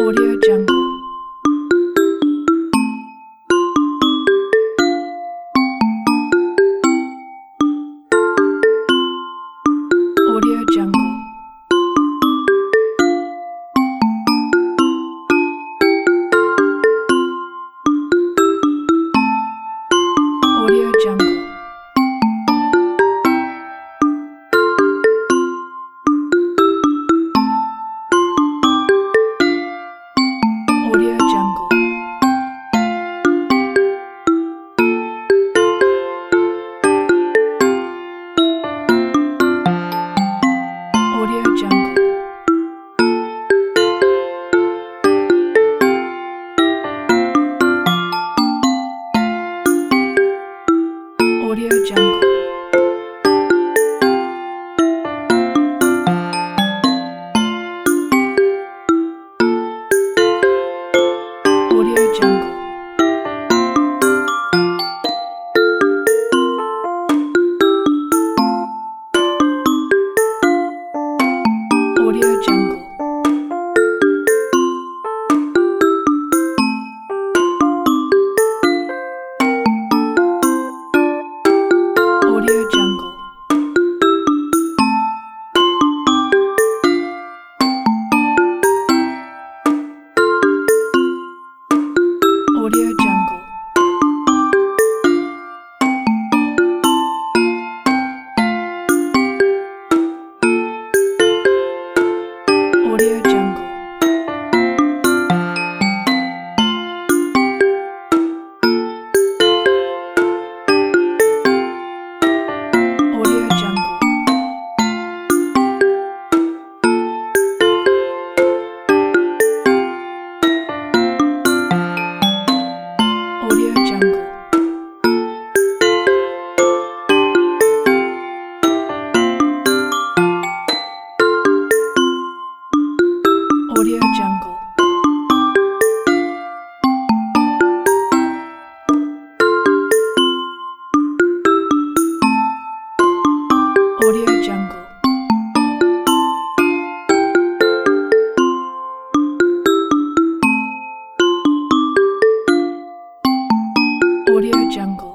Audio Jungle. Audio Jungle. Audio Jungle. Audio Jungle. Audio Jungle. Audio Jungle. Audio Jungle. Audio Jungle. Audio Jungle. Audio Jungle. Audio Jungle. Audio Jungle. Audio Jungle. Audio Jungle. Audio Jungle. Audio Jungle.